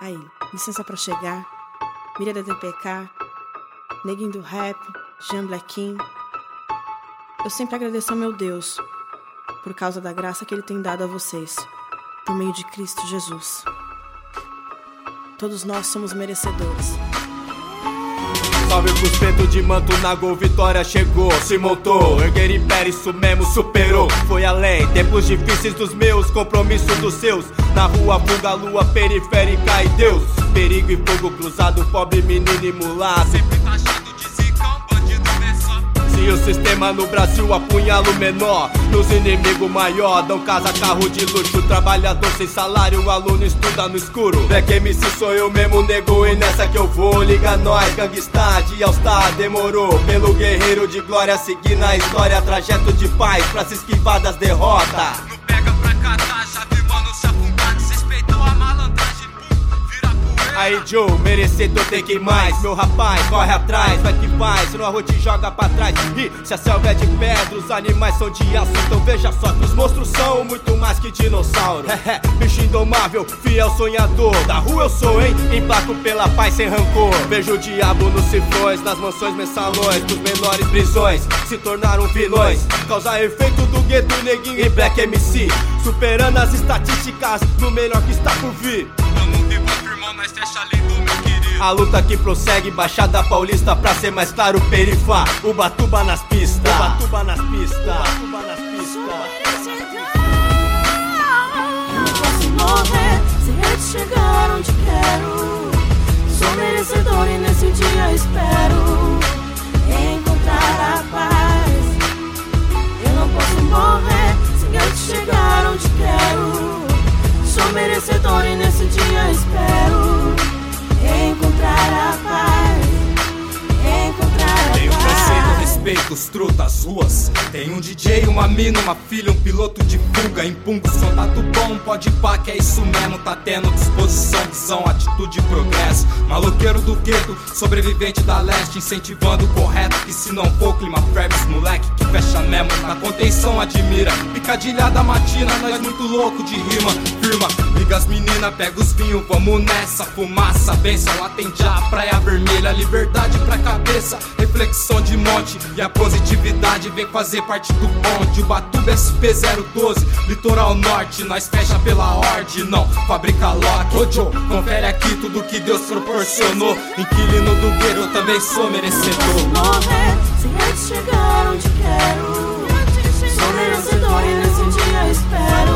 Aí, licença pra chegar, Miriam da TPK, Neguinho do Rap, Jean Blackin. Eu sempre agradeço ao meu Deus, por causa da graça que Ele tem dado a vocês, por meio de Cristo Jesus. Todos nós somos merecedores. Salve pros pretos de manto na Gol, Vitória chegou, se montou, erguer império, isso mesmo, superou. Foi além, tempos difíceis dos meus, compromisso dos seus. Na rua, fuga, lua, periférica e Deus. Perigo e fogo cruzado, pobre menino e mulá. Sempre taxado de zicão, bandido menor. Se o sistema no Brasil apunhala o menor, nos inimigos maior, dão casa, carro de luxo. Trabalhador sem salário, aluno estuda no escuro. Black MC sou eu mesmo, nego, e nessa que eu vou. Liga nós, gangsta, de All-Star, demorou. Pelo guerreiro de glória, seguir na história. Trajeto de paz, pra se esquivar das derrotas. Não pega pra catar, já vi mano se afundar. Desrespeitou a malandragem, vira poeira. Aí Joe, merecedor tem que ir mais. Meu rapaz, corre atrás, vai que faz. Senão a rua te joga pra trás. E se a selva é de pedra, os animais são de aço. Então veja só que os monstros são muito mais que dinossauros. Bicho indomável, fiel sonhador. Da rua eu sou, hein? Emplaco pela paz sem rancor. Vejo o diabo nos cifrões, nas mansões mensalões. Dos menores prisões se tornaram vilões. Causa efeito do gueto, Neguinho e Black MC. Superando as estatísticas do melhor que está por vir. Tamo vivo, irmão, nós fecha lindo, meu querido. A luta que prossegue, Baixada Paulista, pra ser mais claro, Perifá, Ubatuba nas pistas. Ubatuba nas pistas. Ubatuba nas pistas. Não posso morrer sem antes chegar onde quero. Sou merecedor e nesse dia espero encontrar a paz. Eu não posso morrer sem antes chegar onde quero. Sou merecedor e nesse dia espero encontrar a paz. Encontrar a tenho paz. conceito, respeito, os trutas, ruas. Tem um DJ, uma mina, uma filha, um piloto de fuga. Impungo, contato bom, pode pá, que é isso mesmo. Tá tendo disposição, visão, atitude e progresso. Maloqueiro do gueto, sobrevivente da leste. Incentivando o correto, que se não for clima Travis, moleque que fecha mesmo. Na contenção admira, picadilhada matina. Nós muito louco de rima, firma. Liga as meninas, pega os vinhos, vamos nessa. Fumaça, benção, lá tem já praia vermelha. Liberdade pra cabeça, reflexão de monte. E a positividade vem fazer parte do bonde. Ubatuba SP012, litoral norte. Nós fecha pela ordem, não fabrica lock. Ô Joe, confere aqui tudo que Deus proporcionou. Inquilino do guerreiro, eu também sou merecedor. Morrer sem antes chegar onde quero. Sou merecedor e nesse dia espero